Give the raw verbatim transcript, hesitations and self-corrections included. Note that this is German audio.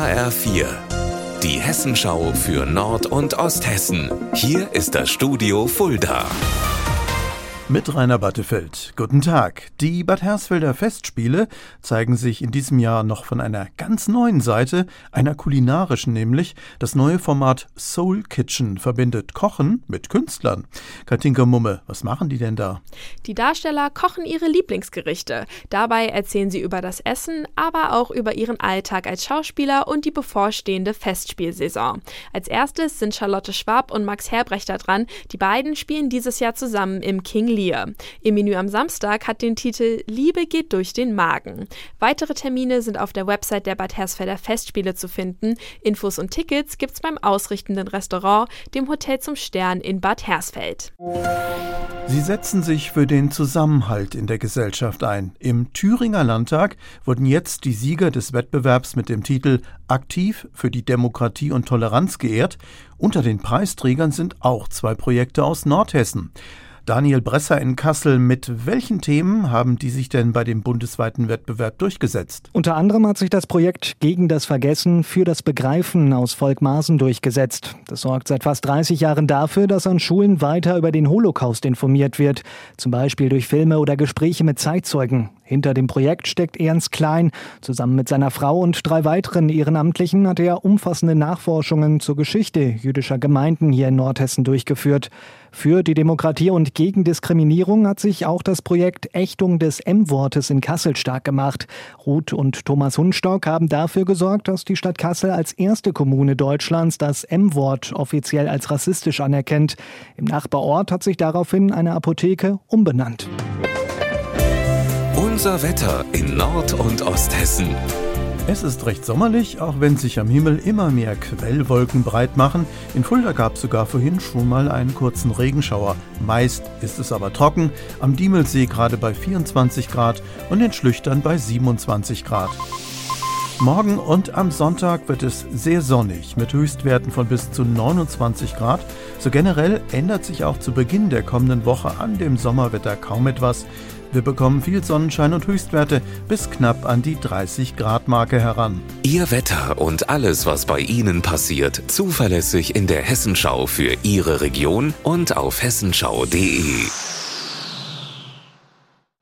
H R vier, die Hessenschau für Nord- und Osthessen. Hier ist das Studio Fulda. Mit Rainer Battefeld. Guten Tag. Die Bad Hersfelder Festspiele zeigen sich in diesem Jahr noch von einer ganz neuen Seite, einer kulinarischen nämlich. Das neue Format Soul Kitchen verbindet Kochen mit Künstlern. Katinka Mumme, was machen die denn da? Die Darsteller kochen ihre Lieblingsgerichte. Dabei erzählen sie über das Essen, aber auch über ihren Alltag als Schauspieler und die bevorstehende Festspielsaison. Als erstes sind Charlotte Schwab und Max Herbrechter dran. Die beiden spielen dieses Jahr zusammen im King Lear. Ihr Menü am Samstag hat den Titel Liebe geht durch den Magen. Weitere Termine sind auf der Website der Bad Hersfelder Festspiele zu finden. Infos und Tickets gibt's beim ausrichtenden Restaurant, dem Hotel zum Stern in Bad Hersfeld. Sie setzen sich für den Zusammenhalt in der Gesellschaft ein. Im Thüringer Landtag wurden jetzt die Sieger des Wettbewerbs mit dem Titel Aktiv für die Demokratie und Toleranz geehrt. Unter den Preisträgern sind auch zwei Projekte aus Nordhessen. Daniel Bresser in Kassel, mit welchen Themen haben die sich denn bei dem bundesweiten Wettbewerb durchgesetzt? Unter anderem hat sich das Projekt Gegen das Vergessen für das Begreifen aus Volkmarsen durchgesetzt. Das sorgt seit fast dreißig Jahren dafür, dass an Schulen weiter über den Holocaust informiert wird. Zum Beispiel durch Filme oder Gespräche mit Zeitzeugen. Hinter dem Projekt steckt Ernst Klein. Zusammen mit seiner Frau und drei weiteren Ehrenamtlichen hat er umfassende Nachforschungen zur Geschichte jüdischer Gemeinden hier in Nordhessen durchgeführt. Für die Demokratie und gegen Diskriminierung hat sich auch das Projekt Ächtung des M-Wortes in Kassel stark gemacht. Ruth und Thomas Hundstock haben dafür gesorgt, dass die Stadt Kassel als erste Kommune Deutschlands das M-Wort offiziell als rassistisch anerkennt. Im Nachbarort hat sich daraufhin eine Apotheke umbenannt. Unser Wetter in Nord- und Osthessen. Es ist recht sommerlich, auch wenn sich am Himmel immer mehr Quellwolken breit machen. In Fulda gab es sogar vorhin schon mal einen kurzen Regenschauer. Meist ist es aber trocken, am Diemelsee gerade bei vierundzwanzig Grad und in Schlüchtern bei siebenundzwanzig Grad. Morgen und am Sonntag wird es sehr sonnig mit Höchstwerten von bis zu neunundzwanzig Grad. So generell ändert sich auch zu Beginn der kommenden Woche an dem Sommerwetter kaum etwas. Wir bekommen viel Sonnenschein und Höchstwerte bis knapp an die dreißig Grad Marke heran. Ihr Wetter und alles, was bei Ihnen passiert, zuverlässig in der Hessenschau für Ihre Region und auf hessenschau punkt de.